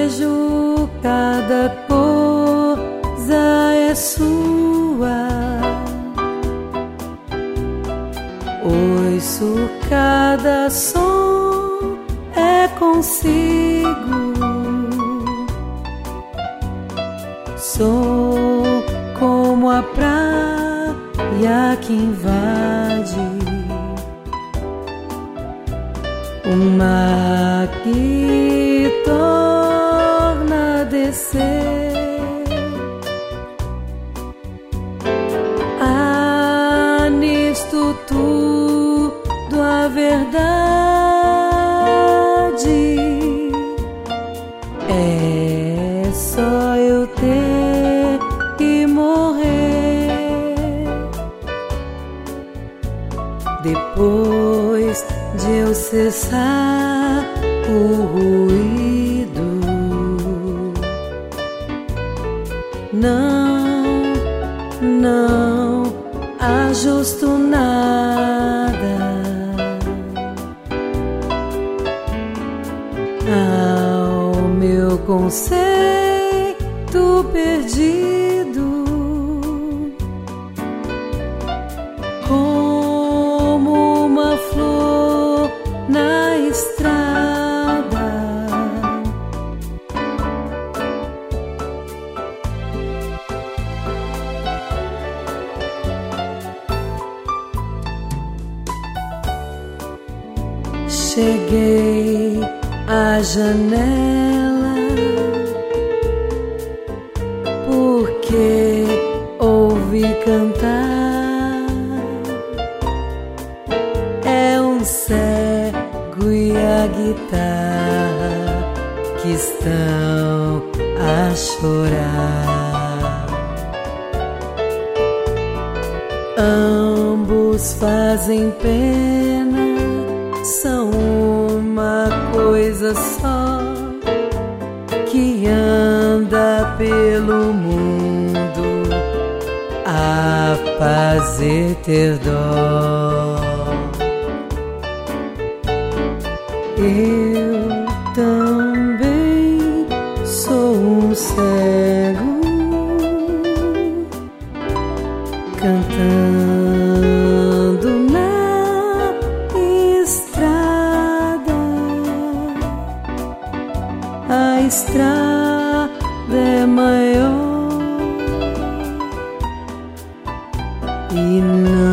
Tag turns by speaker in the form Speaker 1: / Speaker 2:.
Speaker 1: vejo cada coisa é sua, ouço cada som é consigo. Sou como a praia que invade, o mar que torna a descer. Há nisto tudo a verdade, é só eu ter que morrer. Depois de eu cessar o ruído, não ajusto nada ao meu conceito perdido, como uma flor na estrada. Cheguei à janela porque ouvi cantar. É um cego e a guitarra que estão a chorar. Ambos fazem pena, são uma coisa só que anda pelo mundo a fazer ter dó. Eu também sou um cego cantando na estrada. A estrada é maior e não